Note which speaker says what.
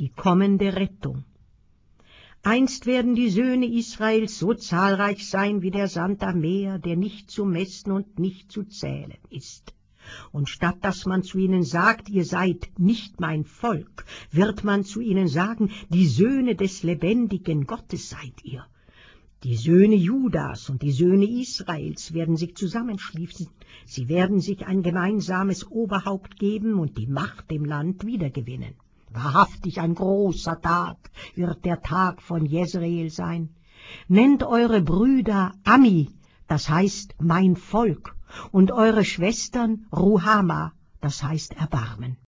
Speaker 1: die kommende Rettung. Einst werden die Söhne Israels so zahlreich sein wie der Sand am Meer, der nicht zu messen und nicht zu zählen ist. Und statt dass man zu ihnen sagt, ihr seid nicht mein Volk, wird man zu ihnen sagen, die Söhne des lebendigen Gottes seid ihr. Die Söhne Judas und die Söhne Israels werden sich zusammenschließen. Sie werden sich ein gemeinsames Oberhaupt geben und die Macht im Land wiedergewinnen. Wahrhaftig ein großer Tag wird der Tag von Jezreel sein. Nennt eure Brüder Ami, das heißt mein Volk, und eure Schwestern Ruhama, das heißt Erbarmen.